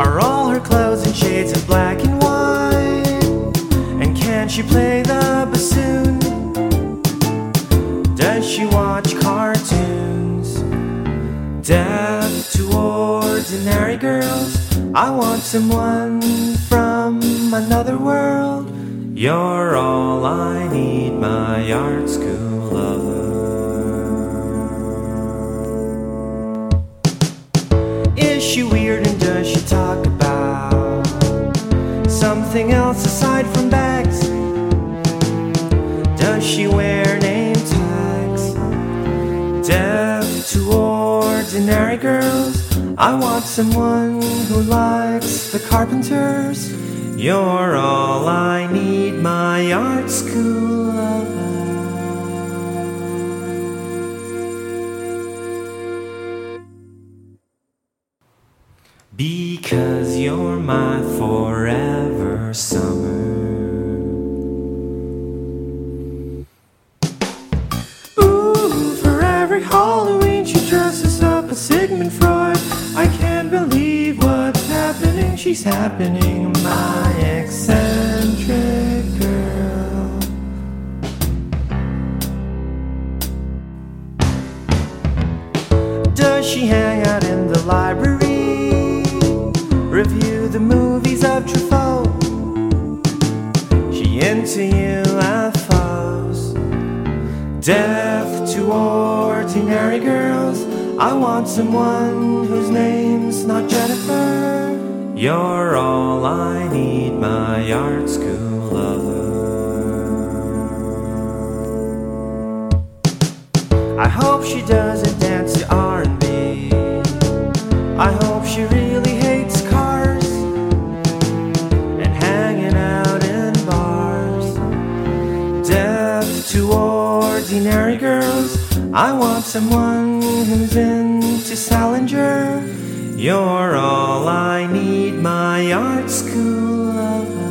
Are all her clothes in shades of black and white? And can she play the bassoon? Does she watch cartoons? Deaf to ordinary girls, I want someone from another world. You're all I need, my art school lover. Is she weird and does she talk about something else aside from bags? Does she wear name tags? Deaf to ordinary girls, I want someone who likes the Carpenters. You're all I need, my art school lover. Because you're my forever summer. Ooh, for every Halloween she dresses up as Sigmund Freud. I can't believe what's happening. She's happening, my eccentric girl. Does she hang out in the library? Review the movies of Truffaut? She into UFOs? Deaf to ordinary girls, I want someone whose name's not Jennifer. You're all I need, my art school lover. I hope she doesn't dance to R&B. I hope she really hates cars and hanging out in bars. Deaf to ordinary girls, I want someone who's into Salinger. You're all I need, my art school lover.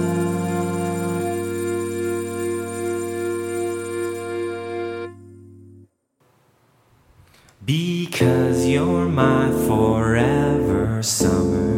Because you're my forever summer.